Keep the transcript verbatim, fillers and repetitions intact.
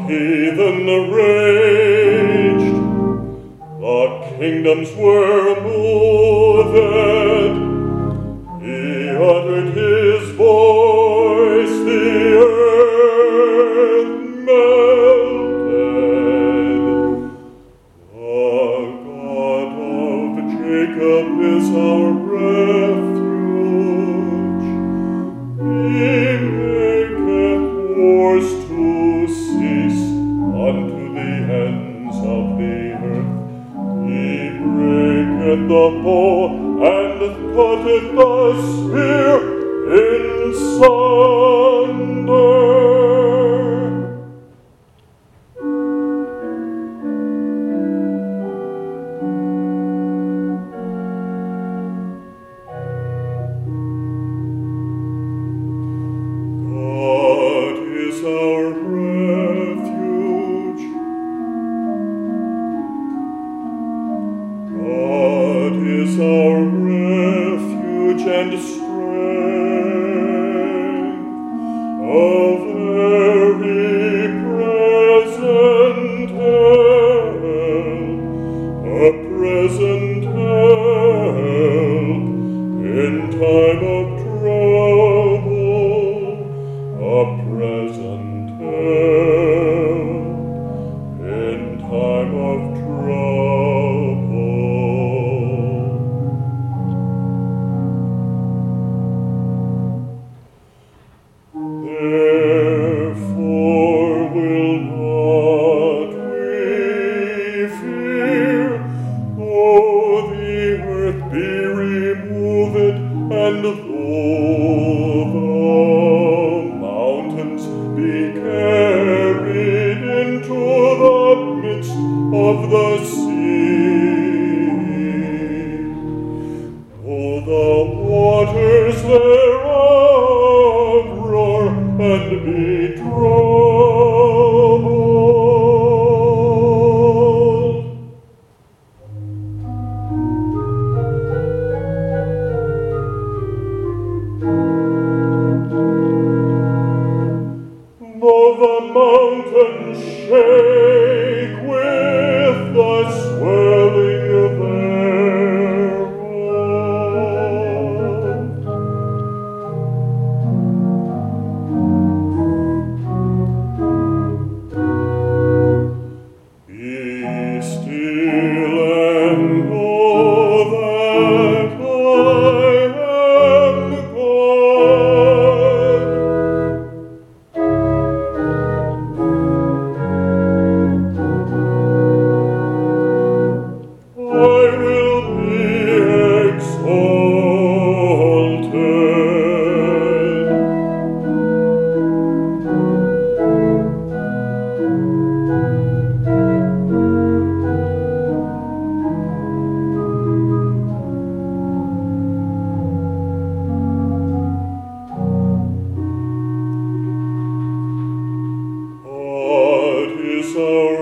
heathen raged, the kingdoms were moved. He uttered his voice, the earth melted. The God of Jacob is our refuge. He maketh wars to cease unto the ends of the earth. He breaketh the bow and cutteth the spear in sunder. God is our refuge. God is our refuge and strength, a very present help, a present help in time of trouble, a present help in time of trouble. Therefore will not we fear, though the earth be removed, and though the mountains be carried into the midst of the sea, though the waters thereof roar and be troubled. Though the mountains shake with the swelling thereof, be still and know that I am God. I will be exalted. God is our